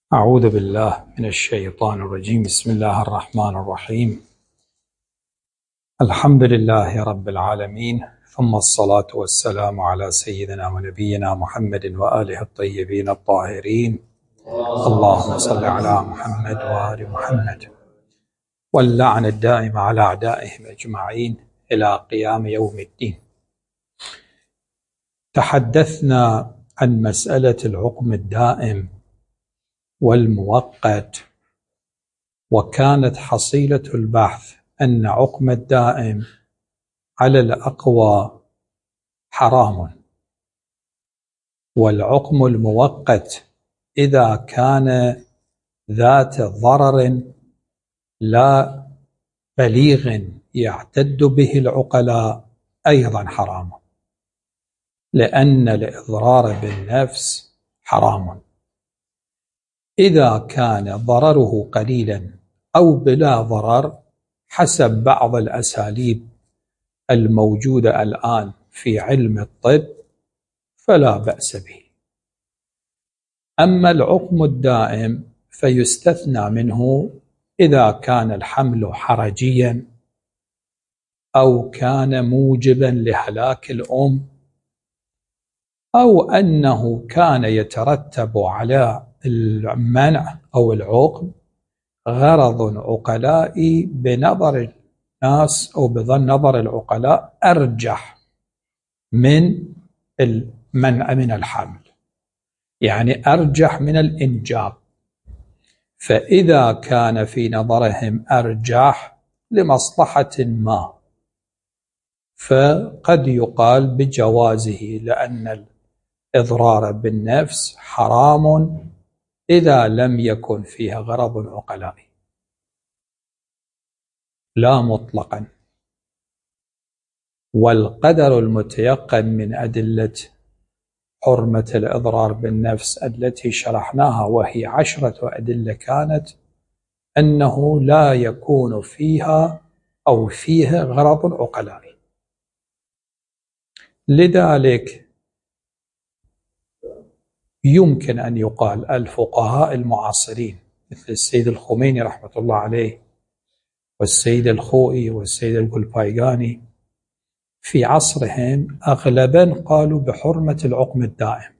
أعوذ بالله من الشيطان الرجيم. بسم الله الرحمن الرحيم. الحمد لله رب العالمين، ثم الصلاة والسلام على سيدنا ونبينا محمد وآله الطيبين الطاهرين. اللهم صل على محمد وآل محمد، واللعن الدائم على أعدائهم أجمعين إلى قيام يوم الدين. تحدثنا عن مسألة الحكم الدائم والمؤقت، وكانت حصيلة البحث أن حكم الدائم على الأقوى حرام، والحكم المؤقت إذا كان ذات ضرر لا بليغ يعتد به العقلاء أيضا حرام، لأن الإضرار بالنفس حرام. إذا كان ضرره قليلا أو بلا ضرر حسب بعض الأساليب الموجودة الآن في علم الطب فلا بأس به. أما الحكم الدائم فيستثنى منه إذا كان الحمل حرجيا أو كان موجبا لهلاك الأم، أو أنه كان يترتب على المنع أو العقم غرض عقلائي بنظر الناس أو بنظر العقلاء أرجح من المنع من الحمل، يعني أرجح من الإنجاب. فإذا كان في نظرهم أرجح لمصلحة ما فقد يقال بجوازه، لأن الإضرار بالنفس حرام إذا لم يكن فيها غرض عقلائي، لا مطلقا. والقدر المتيقن من أدلة حرمة الإضرار بالنفس التي شرحناها، وهي 10 أدلة كانت، أنه لا يكون فيها أو فيها غرض عقلائي. لذلك يمكن أن يقال الفقهاء المعاصرين مثل السيد الخميني رحمة الله عليه والسيد الخوئي والسيد القلبايقاني في عصرهم أغلبا قالوا بحرمة الحكم الدائم،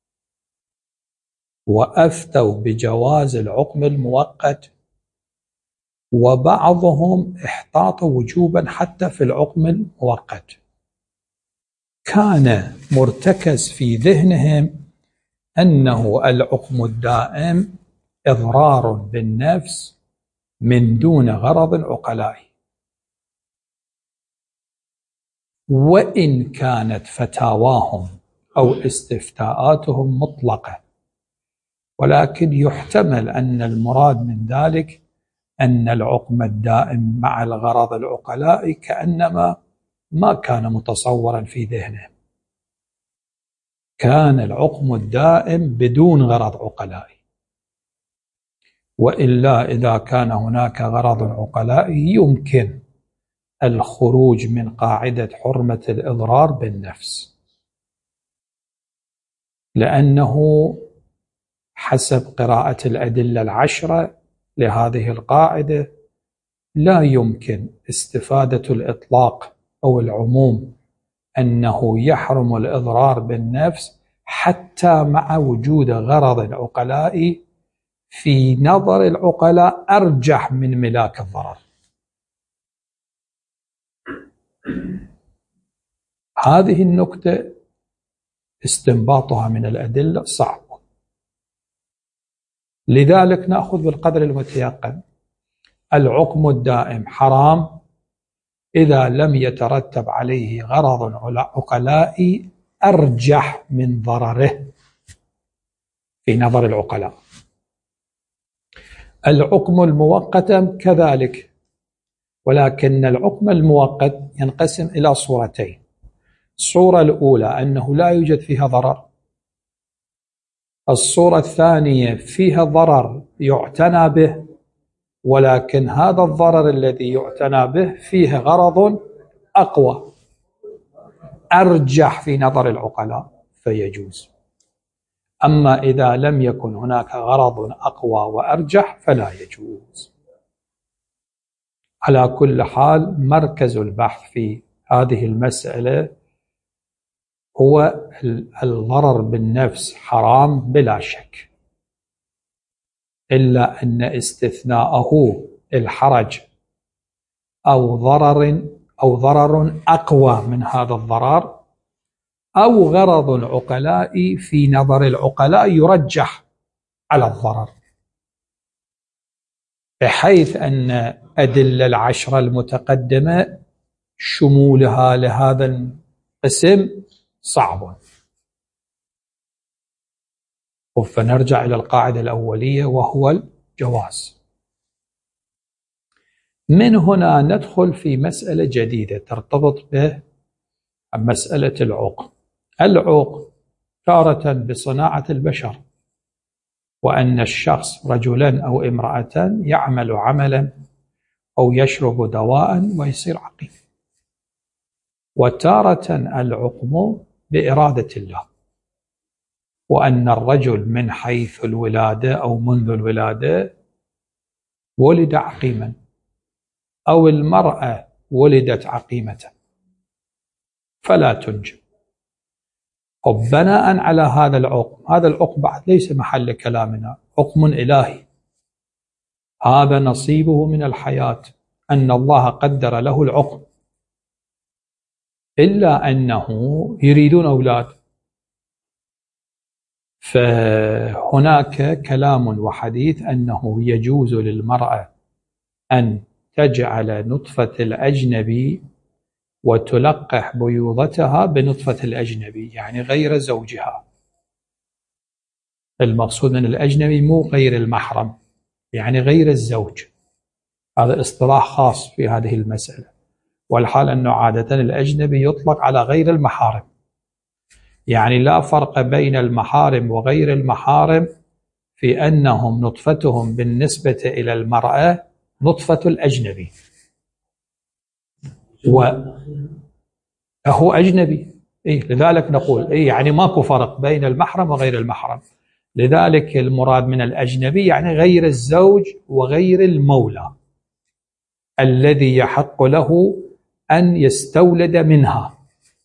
وأفتوا بجواز الحكم المؤقت، وبعضهم احتاط وجوبا حتى في الحكم المؤقت. كان مرتكز في ذهنهم أنه الحكم الدائم إضرار بالنفس من دون غرض عقلائي، وإن كانت فتاواهم أو استفتاءاتهم مطلقة، ولكن يحتمل أن المراد من ذلك أن الحكم الدائم مع الغرض العقلائي كأنما ما كان متصورا في ذهنهم، كان الحكم الدائم بدون غرض عقلائي. وإلا إذا كان هناك غرض عقلائي يمكن الخروج من قاعدة حرمة الإضرار بالنفس، لأنه حسب قراءة الأدلة 10 لهذه القاعدة لا يمكن استفادة الإطلاق أو العموم أنه يحرم الإضرار بالنفس حتى مع وجود غرض عقلائي في نظر العقلاء أرجح من ملاك الضرر. هذه النكتة استنباطها من الأدلة صعب، لذلك نأخذ بالقدر المتيقن. الحكم الدائم حرام إذا لم يترتب عليه غرض عقلائي أرجح من ضرره في نظر العقلاء. الحكم المؤقت كذلك، ولكن الحكم المؤقت ينقسم إلى صورتين. الصورة الأولى أنه لا يوجد فيها ضرر، الصورة الثانية فيها ضرر يعتنى به، ولكن هذا الضرر الذي يعتنى به فيه غرض أقوى أرجح في نظر العقلاء فيجوز. أما إذا لم يكن هناك غرض أقوى وأرجح فلا يجوز. على كل حال مركز البحث في هذه المسألة هو الضرر بالنفس حرام بلا شك، إلا أن استثناءه الحرج أو ضرر أقوى من هذا الضرر أو غرض العقلاء في نظر العقلاء يرجح على الضرر، بحيث أن أدلة العشرة المتقدمة شمولها لهذا القسم صعب. فنرجع إلى القاعدة الأولية وهو الجواز. من هنا ندخل في مسألة جديدة ترتبط بمسألة العوق. العوق تارة بصناعة البشر، وأن الشخص رجلا أو امرأة يعمل عملا أو يشرب دواء ويصير عقيم. وتارة العقم بإرادة الله، وأن الرجل من حيث الولادة أو منذ الولادة ولد عقيما، أو المرأة ولدت عقيمة فلا تنجب. بناء على هذا العقم، هذا العقم بعد ليس محل كلامنا، عقم إلهي، هذا نصيبه من الحياة، أن الله قدر له العقم، إلا أنه يريدون أولاد. فهناك كلام وحديث أنه يجوز للمرأة أن تجعل نطفة الأجنبي وتلقح بيوضتها بنطفة الأجنبي، يعني غير زوجها. المقصود من الأجنبي مو غير المحرم، يعني غير الزوج. هذا اصطلاح خاص في هذه المسألة، والحال أنه عادة الأجنبي يطلق على غير المحارم، يعني لا فرق بين المحارم وغير المحارم في أنهم نطفتهم بالنسبة إلى المرأة نطفة الأجنبي، وهو أجنبي. لذلك نقول يعني ماكو فرق بين المحرم وغير المحرم. لذلك المراد من الأجنبي يعني غير الزوج وغير المولى الذي يحق له أن يستولد منها.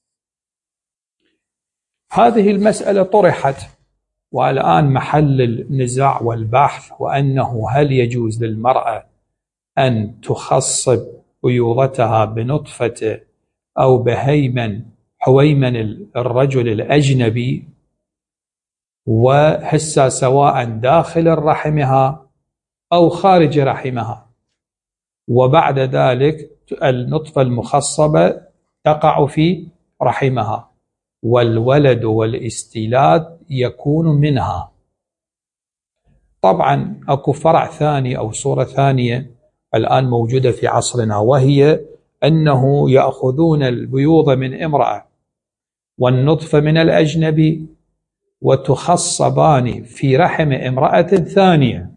هذه المسألة طرحت، والآن محل النزاع والبحث، وأنه هل يجوز للمرأة أن تخصب بيوضتها بنطفة أو حويمن الرجل الأجنبي، وهسه سواء داخل رحمها أو خارج رحمها، وبعد ذلك النطفة المخصبة تقع في رحمها والولد والاستيلاد يكون منها. طبعا أكو فرع ثاني أو صورة ثانية الآن موجودة في عصرنا، وهي أنه يأخذون البيوض من امرأة والنطفة من الأجنبي وتخصبان في رحم امرأة ثانية،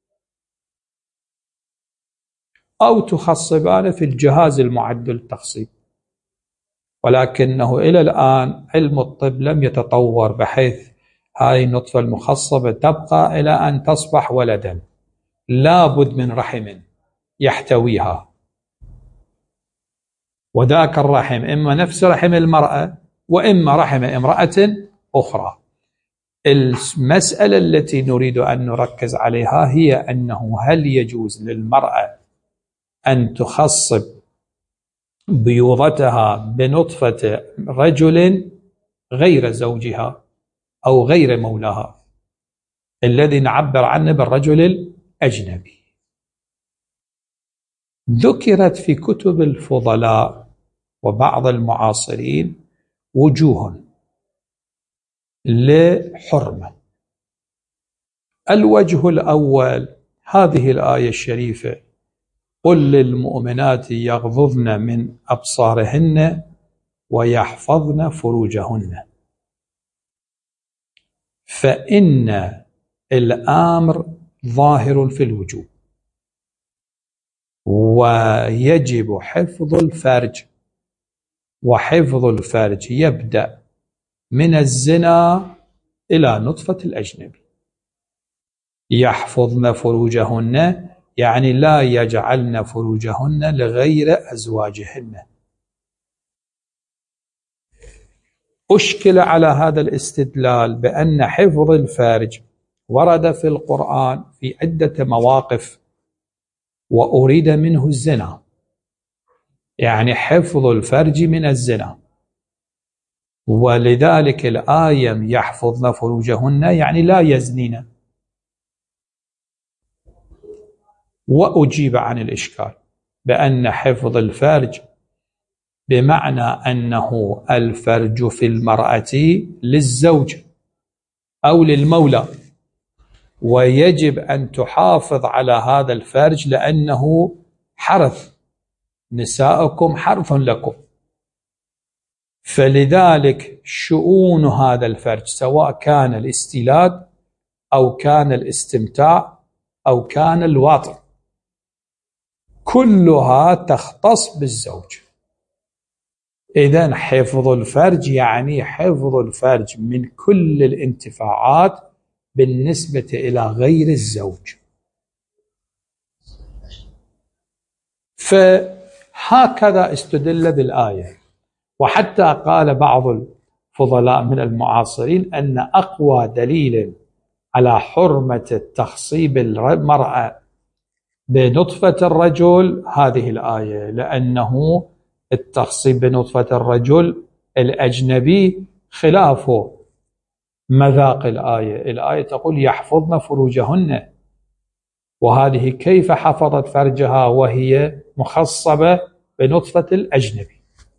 أو تخصبان في الجهاز المعد للتخصيب. ولكنه إلى الآن علم الطب لم يتطور بحيث هذه النطفة المخصبة تبقى إلى أن تصبح ولدا، لابد من رحم يحتويها، وذاك الرحم إما نفس رحم المرأة وإما رحم امرأة أخرى. المسألة التي نريد أن نركز عليها هي أنه هل يجوز للمرأة أن تخصب بيوضتها بنطفة رجل غير زوجها أو غير مولاها الذي نعبر عنه بالرجل الأجنبي. ذكرت في كتب الفضلاء وبعض المعاصرين وجوه لحرمة. الوجه الأول هذه الآية الشريفة: قل للمؤمنات يغضضن من أبصارهن ويحفظن فروجهن. فإن الأمر ظاهر في الوجوب، ويجب حفظ الفرج، وحفظ الفرج يبدأ من الزنا إلى نطفة الأجنبي. يحفظن فروجهن يعني لا يجعلن فروجهن لغير أزواجهن. أشكل على هذا الاستدلال بأن حفظ الفرج ورد في القرآن في عدة مواقف وأريد منه الزنا، يعني حفظ الفرج من الزنا، ولذلك الآية يحفظن فروجهن يعني لا يزنين. وأجيب عن الإشكال بأن حفظ الفرج بمعنى أنه الفرج في المرأة للزوج أو للمولى، ويجب أن تحافظ على هذا الفرج لأنه حرث، نساؤكم حرث لكم. فلذلك شؤون هذا الفرج سواء كان الاستيلاد أو كان الاستمتاع أو كان الوطء كلها تختص بالزوج. إذن حفظ الفرج يعني حفظ الفرج من كل الانتفاعات بالنسبة إلى غير الزوج. فهكذا استدل بالآية. وحتى قال بعض الفضلاء من المعاصرين أن أقوى دليل على حرمة التخصيب المرأة بنطفة الرجل هذه الآية، لأنه التخصيب بنطفة الرجل الأجنبي خلاف مذاق الآية. الآية تقول يحفظن فروجهن، وهذه كيف حفظت فرجها وهي مخصبة بنطفة الأجنبي؟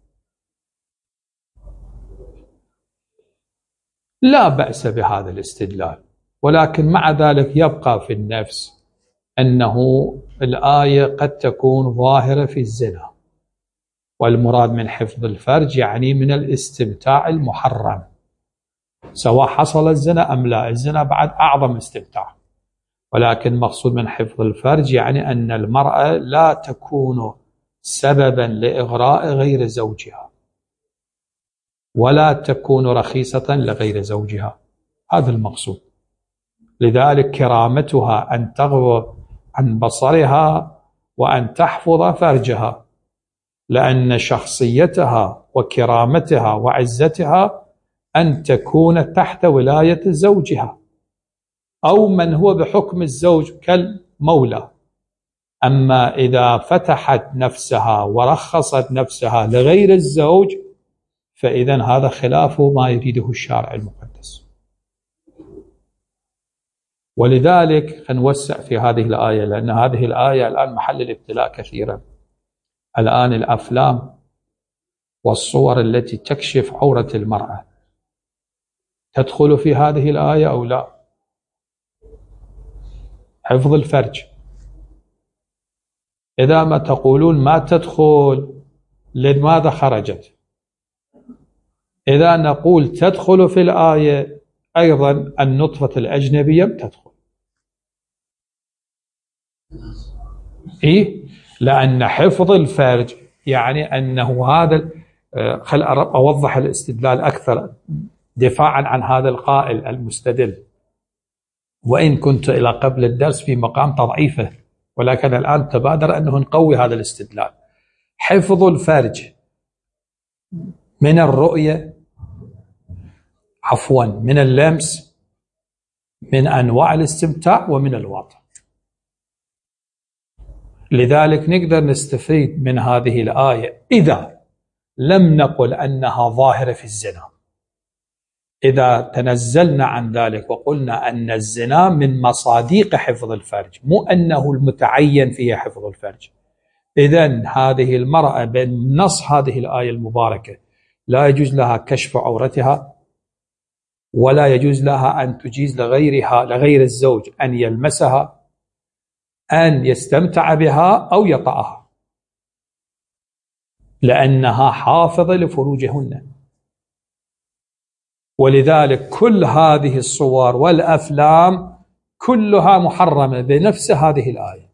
لا بأس بهذا الاستدلال، ولكن مع ذلك يبقى في النفس أنه الآية قد تكون ظاهرة في الزنا، والمراد من حفظ الفرج يعني من الاستمتاع المحرم، سواء حصل الزنا أم لا. الزنا بعد أعظم استمتاع، ولكن مقصود من حفظ الفرج يعني أن المرأة لا تكون سببا لإغراء غير زوجها ولا تكون رخيصة لغير زوجها، هذا المقصود. لذلك كرامتها أن تغض عن بصرها وأن تحفظ فرجها، لأن شخصيتها وكرامتها وعزتها أن تكون تحت ولاية زوجها أو من هو بحكم الزوج كالمولى. أما إذا فتحت نفسها ورخصت نفسها لغير الزوج فإذا هذا خلاف ما يريده الشارع المقدس. ولذلك نوسع في هذه الآية، لأن هذه الآية الآن محل الابتلاء كثيرا. الآن الأفلام والصور التي تكشف عورة المرأة تدخل في هذه الآية أو لا؟ حفظ الفرج إذا ما تقولون ما تدخل لماذا خرجت؟ إذا نقول تدخل في الآية أيضا النطفة الأجنبية تدخل. إيه؟ لأن حفظ الفرج يعني أنه هذا خل أوضح الاستدلال أكثر دفاعا عن هذا القائل المستدل، وإن كنت إلى قبل الدرس في مقام تضعيفه، ولكن الآن تبادر أنه نقوي هذا الاستدلال. حفظ الفرج من الرؤية، عفوا من اللمس، من أنواع الاستمتاع، ومن الوطن. لذلك نقدر نستفيد من هذه الآية إذا لم نقل أنها ظاهرة في الزنا. إذا تنزلنا عن ذلك وقلنا أن الزنا من مصاديق حفظ الفرج، مو أنه المتعين فيه حفظ الفرج، إذن هذه المرأة بنص هذه الآية المباركة لا يجوز لها كشف عورتها، ولا يجوز لها أن تجيز لغير الزوج أن يلمسها، أن يستمتع بها أو يطأها، لأنها حافظة لفروجهن. ولذلك كل هذه الصور والأفلام كلها محرمة بنفس هذه الآية.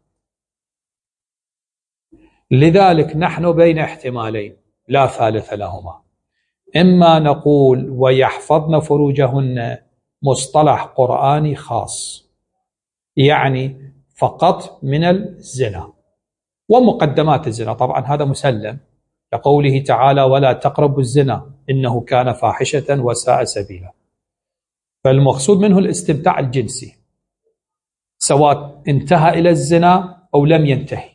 لذلك نحن بين احتمالين لا ثالث لهما: إما نقول ويحفظن فروجهن مصطلح قرآني خاص، يعني فقط من الزنا ومقدمات الزنا. طبعا هذا مسلم لقوله تعالى ولا تقربوا الزنا إنه كان فاحشة وساء سبيلا. فالمقصود منه الاستمتاع الجنسي سواء انتهى إلى الزنا أو لم ينتهي.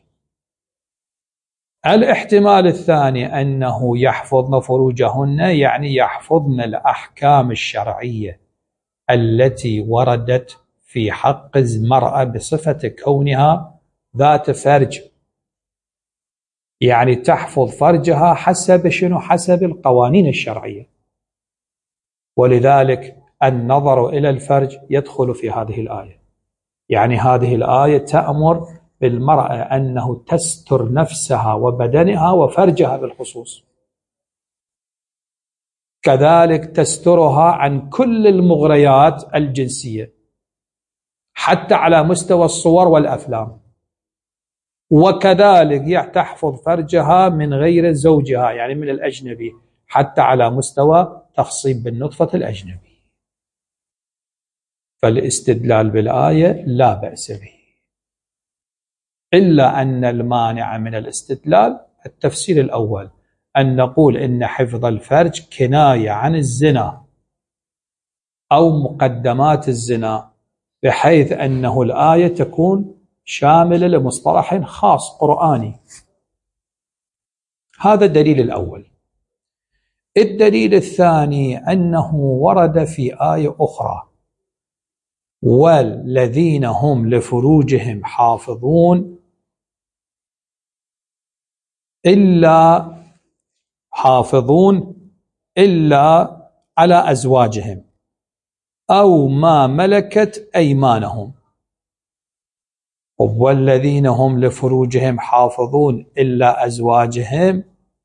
الاحتمال الثاني أنه يحفظن فروجهن، يعني يحفظن الأحكام الشرعية التي وردت في حق المرأة بصفة كونها ذات فرج، يعني تحفظ فرجها حسب شنو؟ حسب القوانين الشرعية. ولذلك النظر إلى الفرج يدخل في هذه الآية، يعني هذه الآية تأمر بالمرأة أنه تستر نفسها وبدنها وفرجها بالخصوص، كذلك تسترها عن كل المغريات الجنسية حتى على مستوى الصور والأفلام، وكذلك تحفظ فرجها من غير زوجها يعني من الأجنبي حتى على مستوى تخصيب بالنطفة الأجنبي. فالاستدلال بالآية لا بأس به، إلا أن المانع من الاستدلال التفسير الأول، أن نقول إن حفظ الفرج كناية عن الزنا أو مقدمات الزنا، بحيث أنه الآية تكون شاملة لمصطلح خاص قرآني. هذا الدليل الأول. الدليل الثاني أنه ورد في آية أخرى والذين هم لفروجهم حافظون إلا على أزواجهم أو ما ملكت أيمانهم. والذين هم لفروجهم حافظون إلا أزواجهم،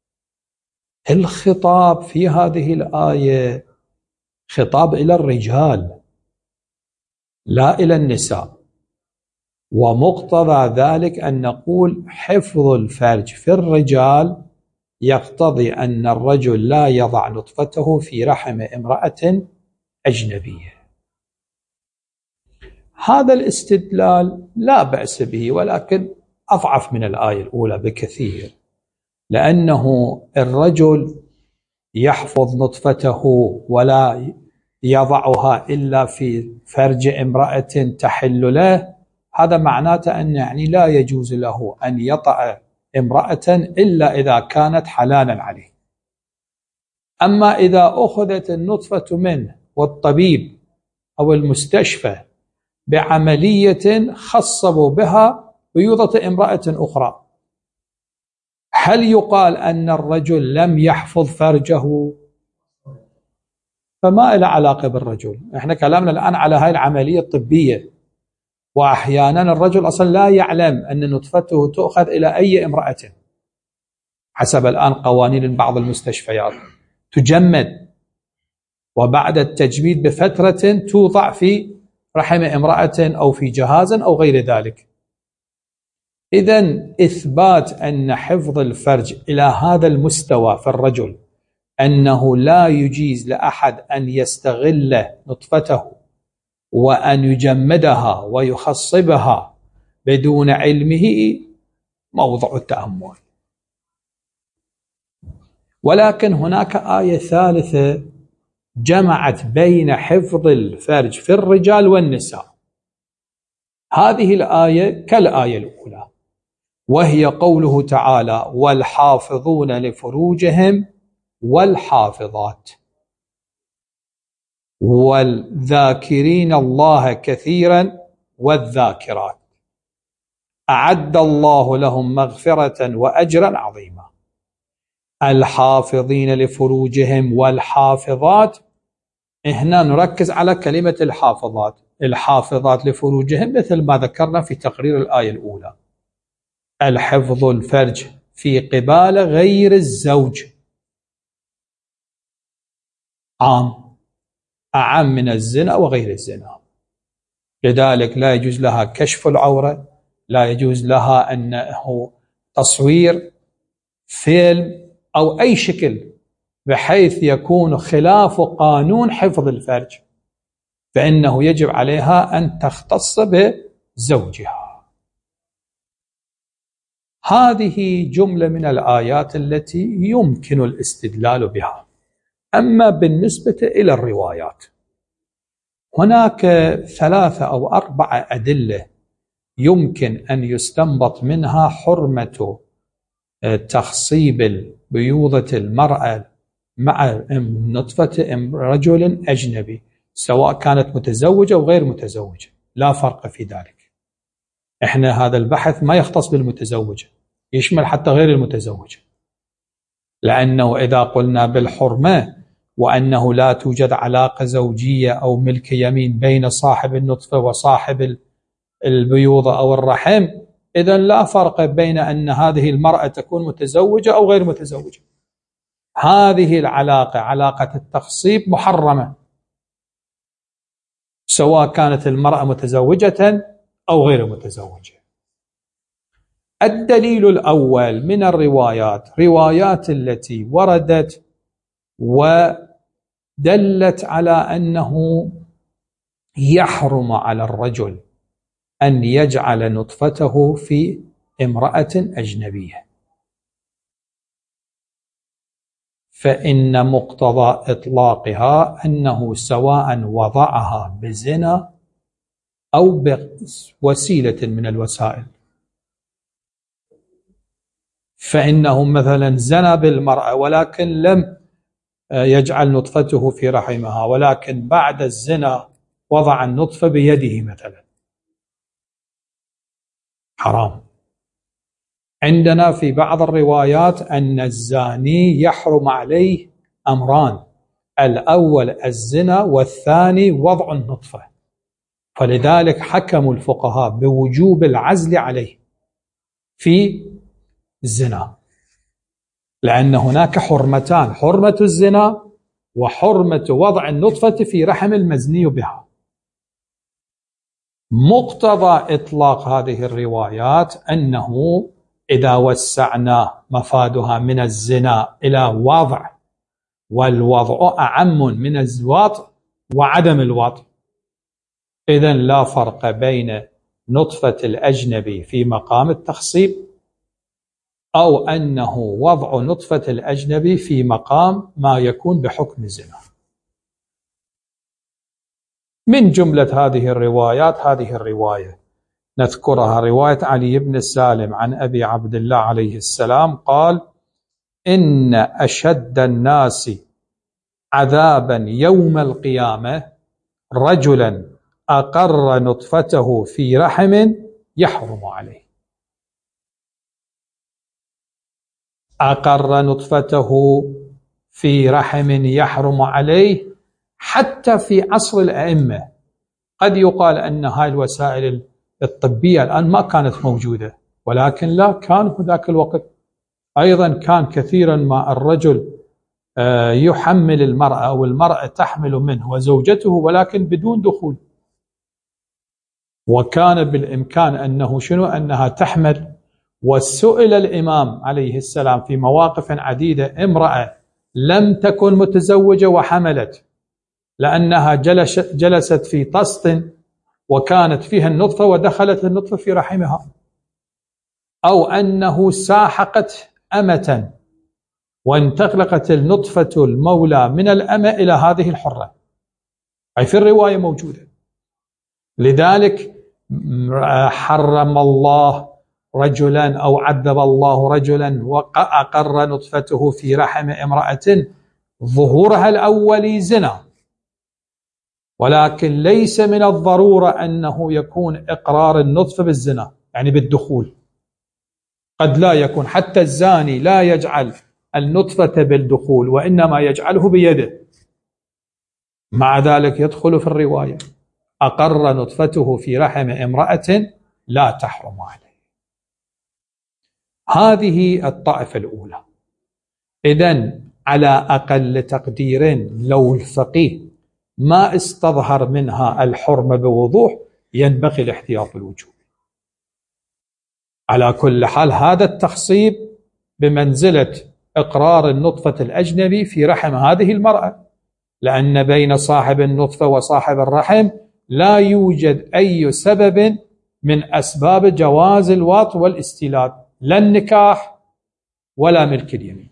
الخطاب في هذه الآية خطاب إلى الرجال لا إلى النساء، ومقتضى ذلك أن نقول حفظ الفرج في الرجال يقتضي أن الرجل لا يضع نطفته في رحم امرأة أجنبية. هذا الاستدلال لا بأس به، ولكن أضعف من الآية الأولى بكثير، لأنه الرجل يحفظ نطفته ولا يضعها إلا في فرج امرأة تحل له، هذا معناته أن يعني لا يجوز له أن يطأ امرأة إلا إذا كانت حلالا عليه. أما إذا أخذت النطفة منه والطبيب أو المستشفى بعملية خصبوا بها بيوضة امرأة أخرى، هل يقال أن الرجل لم يحفظ فرجه؟ فما له علاقة بالرجل. احنا كلامنا الآن على هاي العملية الطبية، وأحيانا الرجل أصلا لا يعلم أن نطفته تؤخذ إلى أي امرأة، حسب الآن قوانين بعض المستشفيات تجمد، وبعد التجميد بفترة توضع في رحم امرأة أو في جهاز أو غير ذلك. إذن إثبات أن حفظ الفرج إلى هذا المستوى في الرجل، أنه لا يجيز لأحد أن يستغل نطفته وأن يجمدها ويخصبها بدون علمه، موضع التأمل. ولكن هناك آية ثالثة جمعت بين حفظ الفرج في الرجال والنساء، هذه الآية كالآية الأولى، وهي قوله تعالى والحافظون لفروجهم والحافظات والذاكرين الله كثيرا والذاكرات أعد الله لهم مغفرة وأجرا عظيما. الحافظين لفروجهم والحافظات، هنا نركز على كلمة الحافظات. الحافظات لفروجهم مثل ما ذكرنا في تقرير الآية الأولى، الحفظ الفرج في قبال غير الزوج أعم من الزنا وغير الزنا، لذلك لا يجوز لها كشف العورة، لا يجوز لها أنه تصوير فيلم أو أي شكل بحيث يكون خلاف قانون حفظ الفرج. فإنه يجب عليها أن تختص بزوجها. هذه جملة من الآيات التي يمكن الاستدلال بها. أما بالنسبة إلى الروايات، هناك 3 أو 4 أدلة يمكن أن يستنبط منها حرمة تخصيب بيوضة المرأة مع نطفة رجل أجنبي، سواء كانت متزوجة أو غير متزوجة، لا فرق في ذلك. إحنا هذا البحث ما يختص بالمتزوجة، يشمل حتى غير المتزوجة، لأنه إذا قلنا بالحرمة وأنه لا توجد علاقة زوجية أو ملك يمين بين صاحب النطفة وصاحب البيوضة أو الرحم، إذن لا فرق بين أن هذه المرأة تكون متزوجة أو غير متزوجة. هذه العلاقة، علاقة التخصيب، محرمة سواء كانت المرأة متزوجة أو غير متزوجة. الدليل الأول من الروايات، روايات التي وردت ودلت على أنه يحرم على الرجل أن يجعل نطفته في امرأة أجنبية، فإن مقتضى إطلاقها أنه سواء وضعها بزنا أو بوسيلة من الوسائل. فإنه مثلا زنى بالمرأة ولكن لم يجعل نطفته في رحمها، ولكن بعد الزنا وضع النطفة بيده مثلا، حرام. عندنا في بعض الروايات أن الزاني يحرم عليه أمران: الأول الزنا، والثاني وضع النطفة، فلذلك حكموا الفقهاء بوجوب العزل عليه في الزنا، لأن هناك حرمتان: حرمة الزنا وحرمة وضع النطفة في رحم المزني بها. مقتضى إطلاق هذه الروايات أنه إذا وسعنا مفادها من الزنا إلى وضع، والوضع أعم من الوطء وعدم الوطء، إذن لا فرق بين نطفة الأجنبي في مقام التخصيب أو أنه وضع نطفة الأجنبي في مقام ما يكون بحكم الزنا. من جملة هذه الروايات هذه الرواية نذكرها، رواية علي بن سالم عن أبي عبد الله عليه السلام قال: إن أشد الناس عذابا يوم القيامة رجلا أقر نطفته في رحم يحرم عليه. أقر نطفته في رحم يحرم عليه. حتى في عصر الأئمة قد يقال أن هاي الوسائل الطبية الآن ما كانت موجودة، ولكن لا، كان في ذاك الوقت أيضا كان كثيرا ما الرجل يحمل المرأة أو المرأة تحمل منه وزوجته ولكن بدون دخول، وكان بالإمكان أنه أنها تحمل. وسئل الإمام عليه السلام في مواقف عديدة امرأة لم تكن متزوجة وحملت، لأنها جلست في طست وكانت فيها النطفة ودخلت النطفة في رحمها، أو أنه ساحقت أمة وانتقلت النطفة المولى من الأمة إلى هذه الحرة، أي في الرواية موجودة. لذلك حرم الله رجلا أو عذب الله رجلا وأقر نطفته في رحم امرأة ظهورها الأولي زنا، ولكن ليس من الضرورة أنه يكون إقرار النطفة بالزنا يعني بالدخول، قد لا يكون. حتى الزاني لا يجعل النطفة بالدخول وإنما يجعله بيده، مع ذلك يدخل في الرواية أقر نطفته في رحم امرأة لا تحرم عليه. هذه الطائفة الأولى. إذن على أقل تقدير لو الفقيه ما استظهر منها الحرمة بوضوح ينبغي الاحتياط الوجوبي. على كل حال هذا التخصيب بمنزلة إقرار النطفة الأجنبي في رحم هذه المرأة، لأن بين صاحب النطفة وصاحب الرحم لا يوجد أي سبب من أسباب جواز الوطء والاستيلاد، لا النكاح ولا ملك اليمين.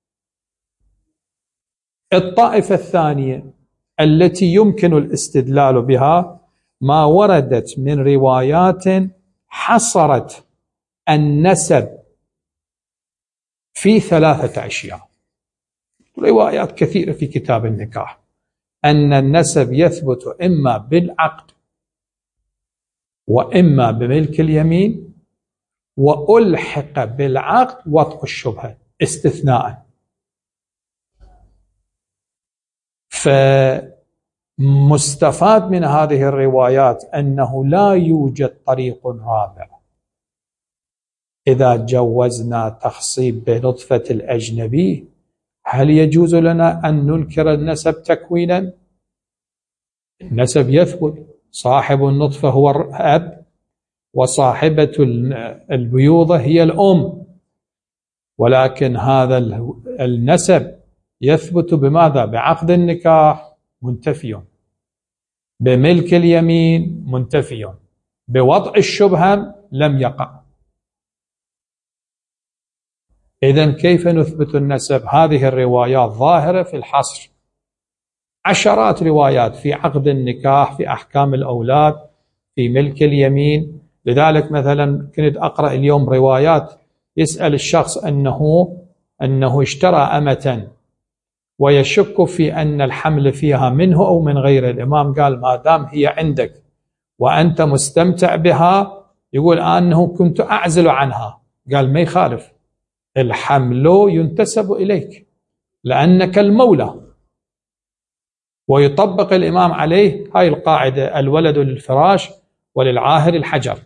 الطائفة الثانية التي يمكن الاستدلال بها ما وردت من روايات حصرت النسب في 3 أشياء. روايات كثيرة في كتاب النكاح أن النسب يثبت إما بالعقد وإما بملك اليمين، وألحق بالعقد وطء الشبهة استثناء. فمستفاد من هذه الروايات أنه لا يوجد طريق رابع إذا جوزنا تخصيب بنطفة الأجنبي. هل يجوز لنا أن ننكر النسب تكوينا؟ النسب يثبت، صاحب النطفة هو الأب وصاحبة البيوضة هي الأم، ولكن هذا النسب يثبت بماذا؟ بعقد النكاح منتفي، بملك اليمين منتفي، بوضع الشبهة لم يقع. إذن كيف نثبت النسب؟ هذه الروايات ظاهرة في الحصر، عشرات روايات في عقد النكاح، في أحكام الأولاد، في ملك اليمين. لذلك مثلا كنت أقرأ اليوم روايات يسأل الشخص أنه اشترى أمة ويشك في أن الحمل فيها منه أو من غيره. الإمام قال ما دام هي عندك وأنت مستمتع بها، يقول أنه كنت أعزل عنها. قال ما يخالف، الحمل ينتسب إليك لأنك المولى. ويطبق الإمام عليه هاي القاعدة: الولد للفراش وللعاهر الحجر.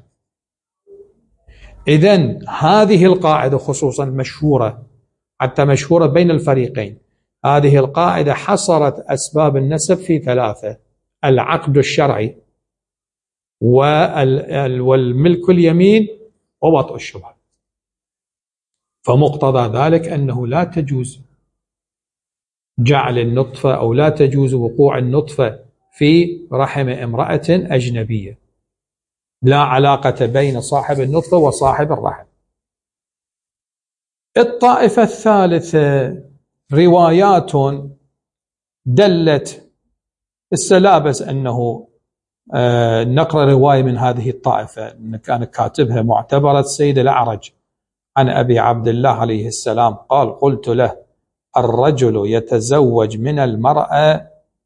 إذن هذه القاعدة خصوصا مشهورة، حتى مشهورة بين الفريقين. هذه القاعدة حصرت أسباب النسب في 3: العقد الشرعي والملك اليمين ووطء الشبهة. فمقتضى ذلك أنه لا تجوز جعل النطفة أو لا تجوز وقوع النطفة في رحم امرأة أجنبية، لا علاقة بين صاحب النطفة وصاحب الرحم. الطائفة الثالثة روايات دلت، لا بس أنه نقرأ رواية من هذه الطائفة أن كان كاتبها معتبرة السيد الأعرج عن أبي عبد الله عليه السلام قال: قلت له: الرجل يتزوج من المرأة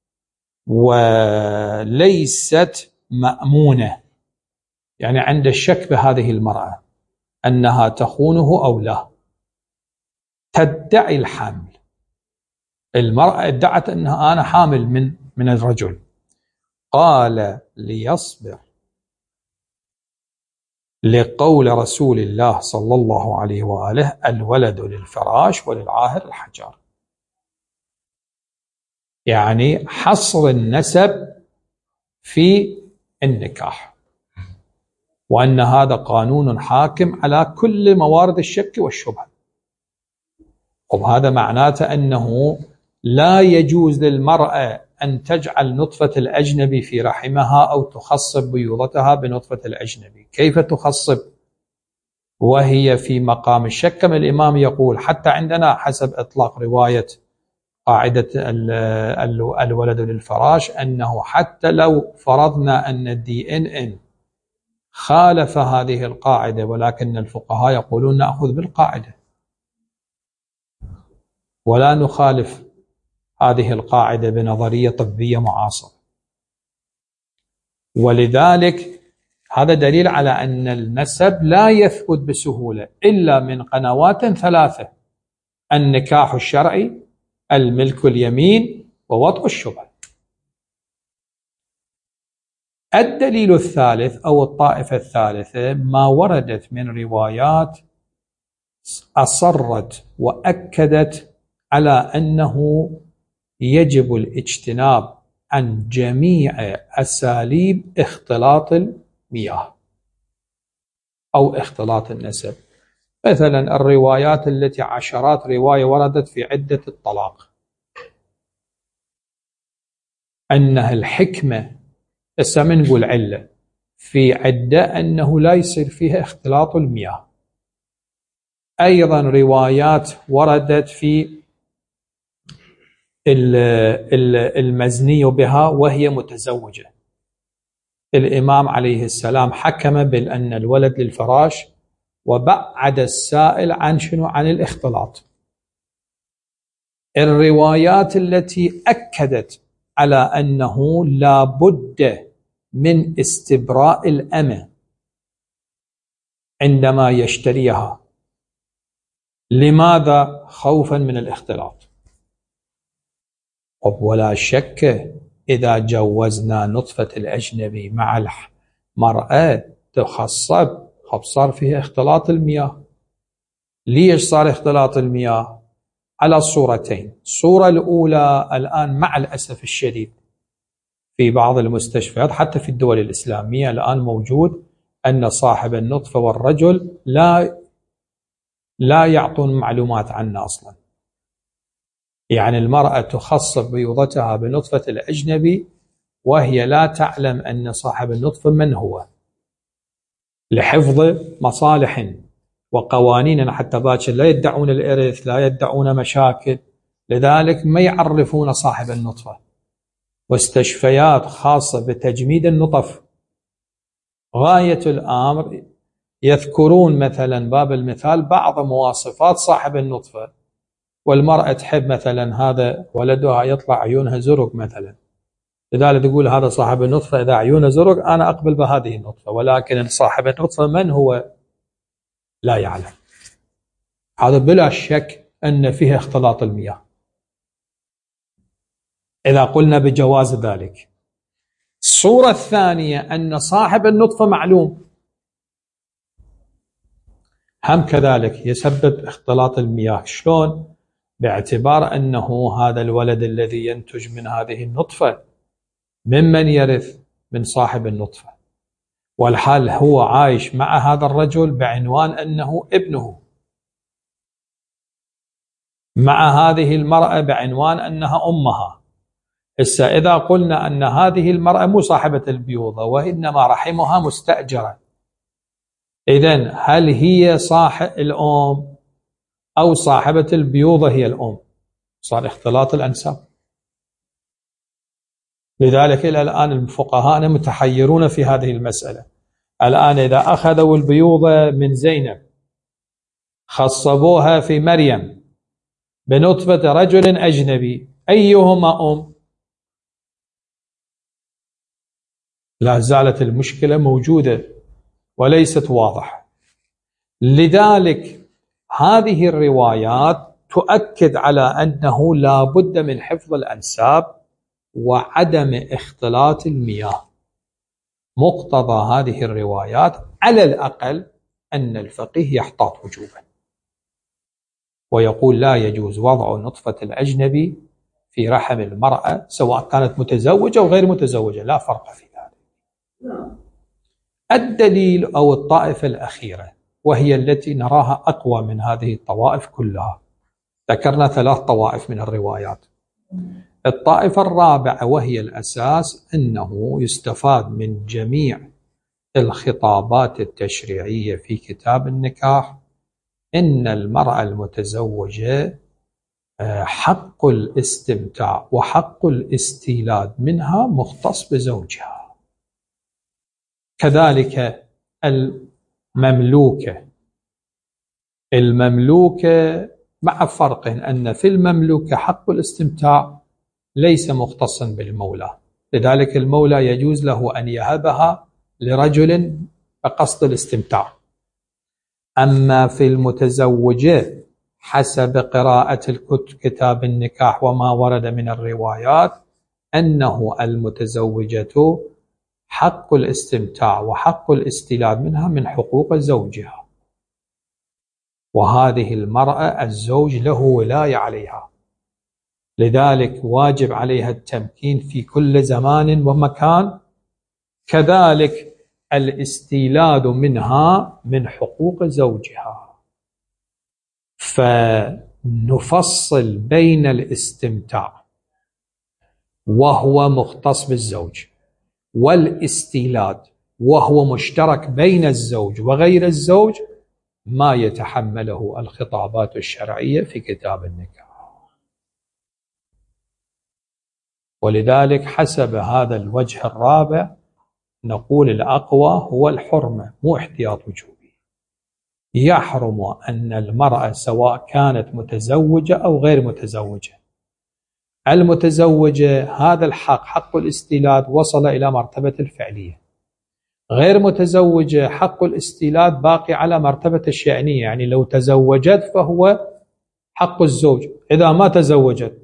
وليست مأمونة، يعني عنده الشك بهذه المرأة أنها تخونه أو لا، تدعي الحمل. المرأة ادعت أنها أنا حامل من الرجل. قال: ليصبر لقول رسول الله صلى الله عليه وآله: الولد للفراش وللعاهر الحجر. يعني حصر النسب في النكاح، وأن هذا قانون حاكم على كل موارد الشك والشبهة. وهذا معناته أنه لا يجوز للمرأة أن تجعل نطفة الأجنبي في رحمها أو تخصب بيوضتها بنطفة الأجنبي. كيف تخصب وهي في مقام الشك؟ كما الإمام يقول حتى عندنا حسب إطلاق رواية قاعدة الولد للفراش أنه حتى لو فرضنا أن الDNA خالف هذه القاعدة، ولكن الفقهاء يقولون نأخذ بالقاعدة ولا نخالف هذه القاعدة بنظرية طبية معاصرة. ولذلك هذا دليل على أن النسب لا يثبت بسهولة إلا من قنوات 3: النكاح الشرعي، الملك اليمين، ووطء الشبهة. الدليل الثالث أو الطائفة الثالثة ما وردت من روايات أصرت وأكدت على أنه يجب الاجتناب عن جميع أساليب اختلاط المياه أو اختلاط النسب. مثلا الروايات التي عشرات رواية وردت في عدة الطلاق، أنها الحكمة هسه من نقول علة في عدة أنه لا يصير فيها اختلاط المياه. أيضا روايات وردت في المزني بها وهي متزوجة، الإمام عليه السلام حكم بأن الولد للفراش وبعد السائل عن شنو؟ عن الاختلاط. الروايات التي أكدت على أنه لا بد من استبراء الأمة عندما يشتريها، لماذا؟ خوفا من الاختلاط. ولا شك إذا جوزنا نطفة الأجنبي مع المرأة تخصب، صار فيها اختلاط المياه. ليش صار اختلاط المياه؟ على صورتين. الصورة الأولى الآن مع الأسف الشديد في بعض المستشفيات حتى في الدول الإسلامية الآن موجود أن صاحب النطفة والرجل لا يعطون معلومات عنه أصلا. يعني المرأة تخصب بيوضتها بنطفة الأجنبي وهي لا تعلم أن صاحب النطفة من هو، لحفظ مصالح وقوانين حتى باكر لا يدعون الإرث، لا يدعون مشاكل، لذلك ما يعرفون صاحب النطفة. واستشفيات خاصة بتجميد النطف غاية الأمر يذكرون مثلا باب المثال بعض مواصفات صاحب النطفة، والمرأة تحب مثلا هذا ولدها يطلع عيونها زرق مثلا، لذلك تقول هذا صاحب النطفة إذا عيونه زرق أنا أقبل بهذه النطفة، ولكن صاحب النطفة من هو لا يعلم. هذا بلا شك أن فيه اختلاط المياه إذا قلنا بجواز ذلك. الصورة الثانية أن صاحب النطفة معلوم، هم كذلك يسبب اختلاط المياه. شلون؟ باعتبار أنه هذا الولد الذي ينتج من هذه النطفة ممن يرث؟ من صاحب النطفة، والحال هو عايش مع هذا الرجل بعنوان أنه ابنه، مع هذه المرأة بعنوان أنها أمها. هسه إذا قلنا أن هذه المرأة مو صاحبة البيوضة وإنما رحمها مستأجرة، إذن هل هي صاحب الأم أو صاحبة البيوضة هي الأم؟ صار اختلاط الأنساب. لذلك إلى الآن الفقهاء متحيرون في هذه المسألة. الآن إذا أخذوا البيوضة من زينب خصبوها في مريم بنطفة رجل أجنبي، أيهما أم؟ لا زالت المشكلة موجودة وليست واضحة. لذلك هذه الروايات تؤكد على أنه لا بد من حفظ الأنساب وعدم اختلاط المياه. مقتضى هذه الروايات على الأقل أن الفقيه يحتاط وجوبا ويقول لا يجوز وضع نطفة الأجنبي في رحم المرأة سواء كانت متزوجة أو غير متزوجة، لا فرق في ذلك. الدليل أو الطائفة الأخيرة وهي التي نراها أقوى من هذه الطوائف كلها، ذكرنا 3 طوائف من الروايات. الطائفة الرابعة وهي الأساس أنه يستفاد من جميع الخطابات التشريعية في كتاب النكاح إن المرأة المتزوجة حق الاستمتاع وحق الاستيلاد منها مختص بزوجها. كذلك المملوكة مع فرق أن في المملوكة حق الاستمتاع ليس مختصا بالمولى، لذلك المولى يجوز له أن يهبها لرجل بقصد الاستمتاع. أما في المتزوجة حسب قراءة كتاب النكاح وما ورد من الروايات أنه المتزوجة حق الاستمتاع وحق الاستيلاد منها من حقوق زوجها، وهذه المرأة الزوج له ولاية عليها، لذلك واجب عليها التمكين في كل زمان ومكان، كذلك الاستيلاد منها من حقوق زوجها. فنفصل بين الاستمتاع وهو مختص بالزوج، والاستيلاد وهو مشترك بين الزوج وغير الزوج ما يتحمله الخطابات الشرعية في كتاب النكاح. ولذلك حسب هذا الوجه الرابع نقول الأقوى هو الحرمة مو احتياط وجوبي. يحرم أن المرأة سواء كانت متزوجة أو غير متزوجة. المتزوجة هذا الحق، حق الاستيلاد، وصل إلى مرتبة الفعلية. غير متزوجة حق الاستيلاد باقي على مرتبة الشأنية، يعني لو تزوجت فهو حق الزوج، إذا ما تزوجت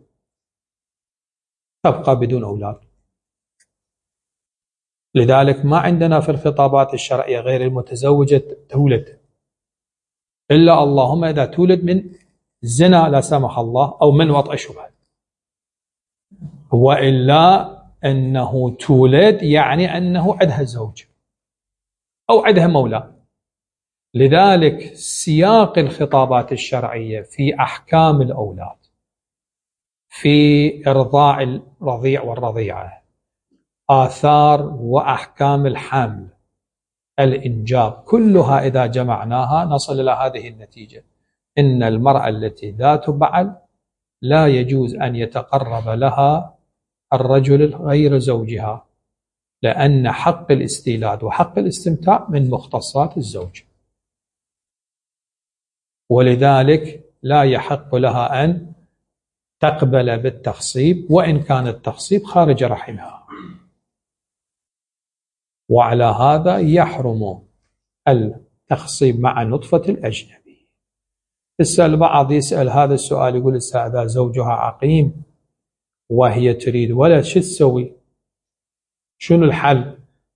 تبقى بدون أولاد. لذلك ما عندنا في الخطابات الشرعية غير المتزوجة تولد، إلا اللهم إذا تولد من زنا لا سمح الله أو من وطأ شبهة، وإلا أنه تولد يعني أنه عندها زوج أو عندها مولى. لذلك سياق الخطابات الشرعية في أحكام الأولاد، في إرضاع الرضيع والرضيعة، آثار وأحكام الحمل، الإنجاب، كلها إذا جمعناها نصل إلى هذه النتيجة: إن المرأة التي ذات بعل لا يجوز أن يتقرب لها الرجل غير زوجها، لأن حق الاستيلاد وحق الاستمتاع من مختصات الزوج، ولذلك لا يحق لها أن تقبل بالتخصيب وإن كان التخصيب خارج رحمها. وعلى هذا يحرم التخصيب مع نطفة الأجنبي. البعض يسأل هذا السؤال يقول إذا زوجها عقيم وهي تريد ولد شو تسوي؟ شنو الحل؟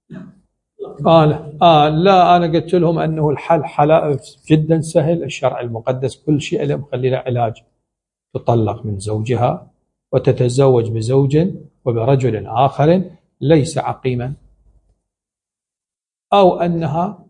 لا، أنا قلت لهم أنه الحل جدا سهل. الشرع المقدس كل شيء له مخلي له علاج: تطلق من زوجها وتتزوج بزوج وبرجل آخر ليس عقيما، أو أنها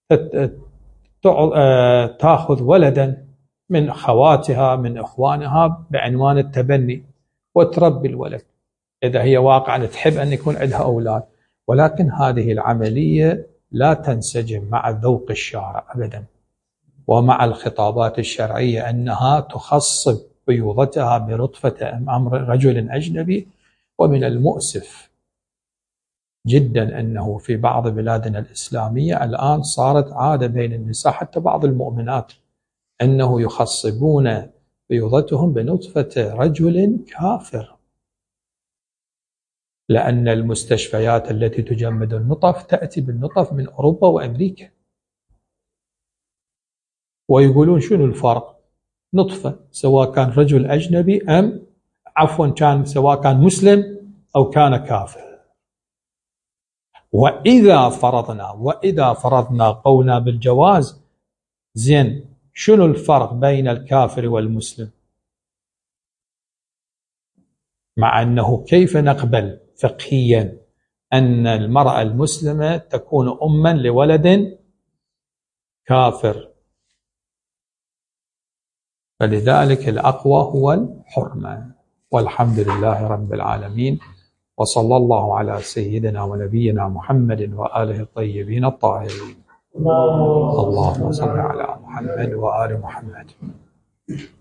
تأخذ ولدا من خواتها من إخوانها بعنوان التبني وتربي الولد إذا هي واقعا تحب أن يكون عندها أولاد. ولكن هذه العملية لا تنسجم مع ذوق الشارع أبدا ومع الخطابات الشرعية، أنها تخصب بيوضتها برطفة أمر رجل أجنبي. ومن المؤسف جدا أنه في بعض بلادنا الإسلامية الآن صارت عادة بين النساء حتى بعض المؤمنات أنه يخصبون بيوضتهم بنطفة رجل كافر، لأن المستشفيات التي تجمد النطف تأتي بالنطف من أوروبا وأمريكا، ويقولون شنو الفرق؟ نطفة سواء كان رجل أجنبي كان سواء كان مسلم أو كان كافر. وإذا فرضنا قولنا بالجواز، زين شنو الفرق بين الكافر والمسلم؟ مع أنه كيف نقبل فقهيا أن المرأة المسلمة تكون أما لولد كافر؟ فلذلك الأقوى هو الحرمة. والحمد لله رب العالمين، وصلى الله على سيدنا ونبينا محمد وآله الطيبين الطاهرين. اللهم صل على محمد وآل محمد.